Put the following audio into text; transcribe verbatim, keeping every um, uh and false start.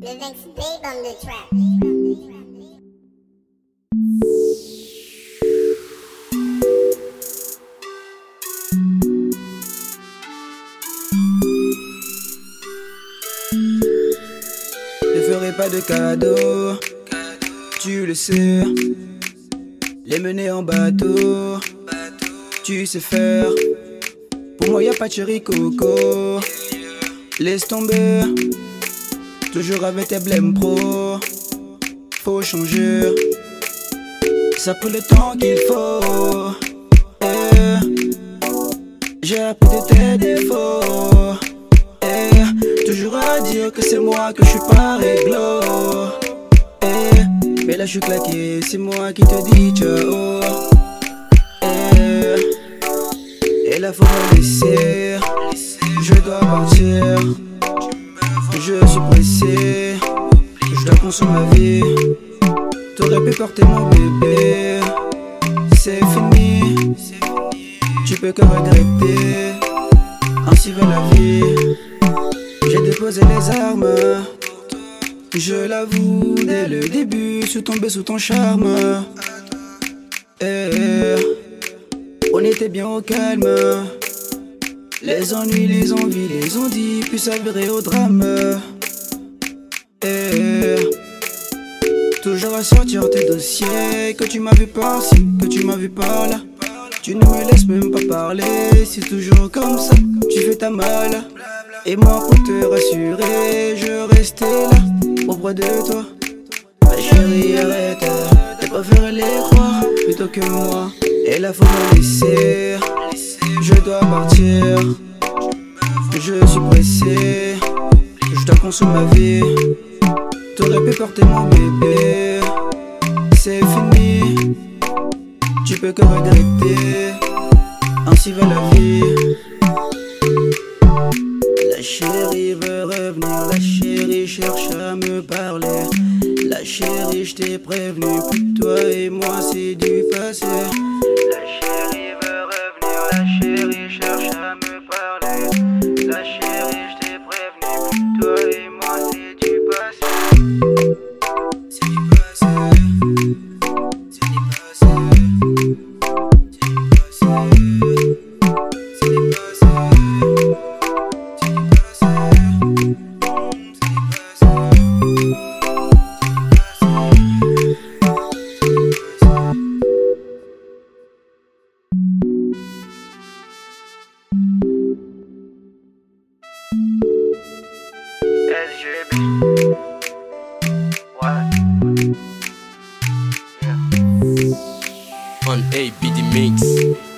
The next babe on the track. Je ferai pas de cadeaux, tu le sais. Les mener en bateau, tu sais faire. Pour moi y'a pas de chéri coco. Laisse tomber, toujours avec tes blèmes pro. Faut changer, ça prend le temps qu'il faut. Eh, j'ai appris de tes défauts. Eh, toujours à dire que c'est moi, que je suis pas réglo. Eh, mais là je suis claqué, c'est moi qui te dis ciao. Eh, et là faut me laisser, je dois partir. Je suis pressé, je dois consommer ma vie. T'aurais pu porter mon bébé, c'est fini. Tu peux que regretter, ainsi va la vie. J'ai déposé les armes, je l'avoue dès le début. Je suis tombé sous ton charme. Eh, on était bien au calme. Les ennuis, les envies, les ondits, puis s'avérer au drame. Eh, toujours à sortir tes dossiers. Que tu m'as vu par-ci, que tu m'as vu par-là. Tu ne me laisses même pas parler. C'est toujours comme ça, tu fais ta malle. Et moi pour te rassurer, je restais là, auprès de toi. Ma chérie arrête de préférer les croire plutôt que moi. Et là faut me laisser, je dois partir. Je suis pressé, je dois consommer ma vie. T'aurais pu porter mon bébé, c'est fini. Tu peux que regretter, ainsi va la vie. La chérie veut revenir, la chérie cherche à me parler. La chérie, je t'ai prévenu, que toi et moi c'est du passé. La chérie veut revenir, la chérie cherche à me parler. La chérie, je t'ai prévenu, que toi et moi c'est du passé. C'est du passé. C'est du passé. C'est du passé. C'est du passé. L G B. What? Yeah. On A B D Mix.